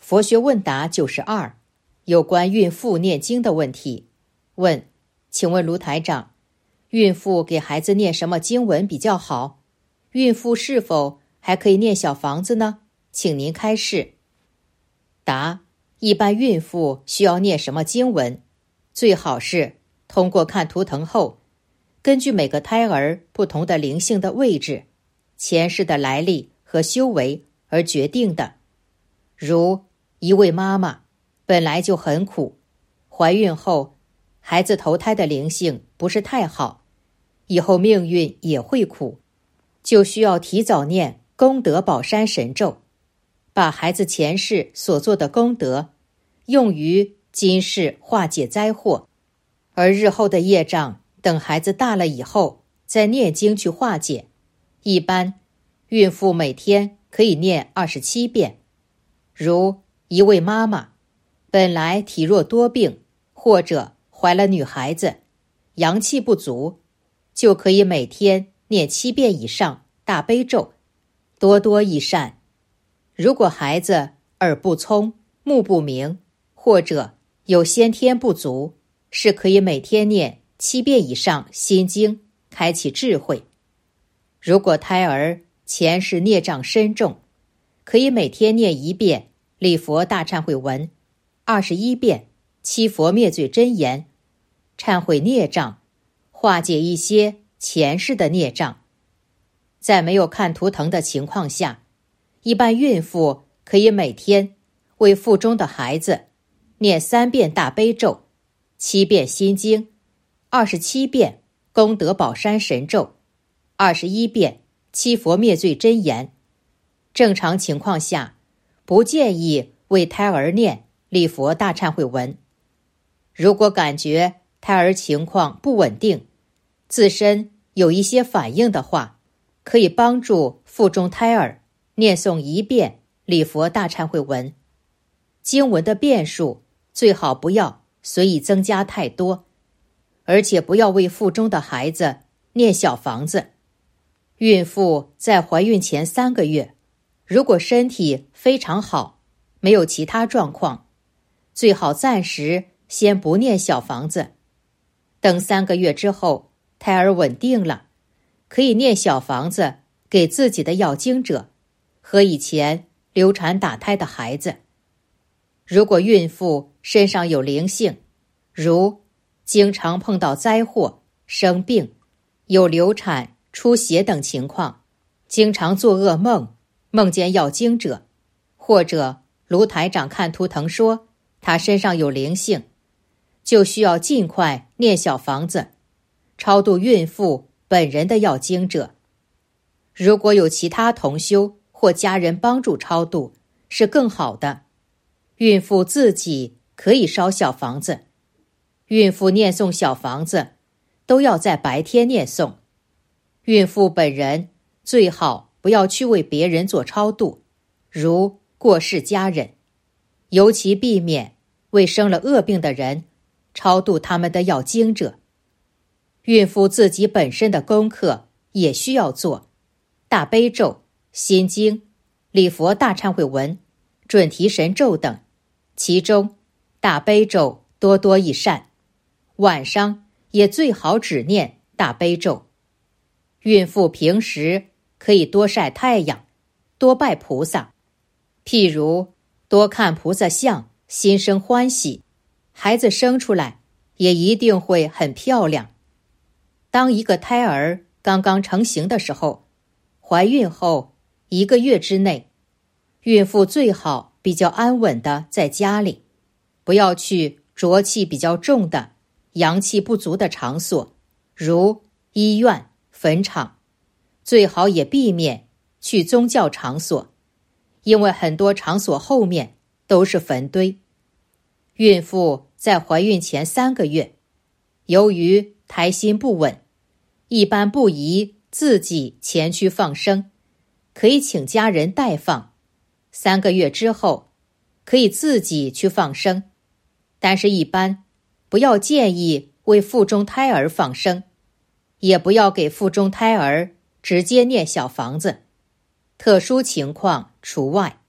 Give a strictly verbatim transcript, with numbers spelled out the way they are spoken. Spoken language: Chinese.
佛学问答九十二，有关孕妇念经的问题。问：请问卢台长，孕妇给孩子念什么经文比较好？孕妇是否还可以念小房子呢？请您开示。答：一般孕妇需要念什么经文，最好是通过看图腾后，根据每个胎儿不同的灵性的位置、前世的来历和修为而决定的。如一位妈妈本来就很苦，怀孕后孩子投胎的灵性不是太好，以后命运也会苦，就需要提早念功德宝山神咒，把孩子前世所做的功德用于今世化解灾祸，而日后的业障等孩子大了以后再念经去化解。一般孕妇每天可以念二十七遍。如一位妈妈本来体弱多病，或者怀了女孩子，阳气不足，就可以每天念七遍以上大悲咒，多多益善。如果孩子耳不聪、目不明，或者有先天不足，是可以每天念七遍以上心经，开启智慧。如果胎儿前世孽障深重，可以每天念一遍礼佛大忏悔文，二十一遍七佛灭罪真言，忏悔孽障，化解一些前世的孽障。在没有看图腾的情况下，一般孕妇可以每天为腹中的孩子念三遍大悲咒，七遍心经，二十七遍功德宝山神咒，二十一遍七佛灭罪真言。正常情况下，不建议为胎儿念礼佛大忏悔文。如果感觉胎儿情况不稳定，自身有一些反应的话，可以帮助腹中胎儿念诵一遍礼佛大忏悔文。经文的遍数最好不要随意增加太多，而且不要为腹中的孩子念小房子。孕妇在怀孕前三个月，如果身体非常好，没有其他状况，最好暂时先不念小房子。等三个月之后，胎儿稳定了，可以念小房子给自己的要经者和以前流产打胎的孩子。如果孕妇身上有灵性，如经常碰到灾祸、生病、有流产、出血等情况，经常做噩梦，梦见要经者，或者卢台长看图腾说他身上有灵性，就需要尽快念小房子，超度孕妇本人的要经者。如果有其他同修或家人帮助超度，是更好的。孕妇自己可以烧小房子。孕妇念诵小房子都要在白天念诵。孕妇本人最好不要去为别人做超度，如过世家人，尤其避免为生了恶病的人超度他们的要经者。孕妇自己本身的功课也需要做，大悲咒、心经、礼佛大忏悔文、准提神咒等，其中大悲咒多多益善，晚上也最好只念大悲咒。孕妇平时可以多晒太阳，多拜菩萨，譬如多看菩萨像，心生欢喜，孩子生出来也一定会很漂亮。当一个胎儿刚刚成型的时候，怀孕后一个月之内，孕妇最好比较安稳的在家里，不要去浊气比较重的、阳气不足的场所，如医院、坟场，最好也避免去宗教场所，因为很多场所后面都是坟堆。孕妇在怀孕前三个月，由于胎心不稳，一般不宜自己前去放生，可以请家人代放。三个月之后，可以自己去放生，但是一般不要建议为腹中胎儿放生，也不要给腹中胎儿直接念小房子，特殊情况除外。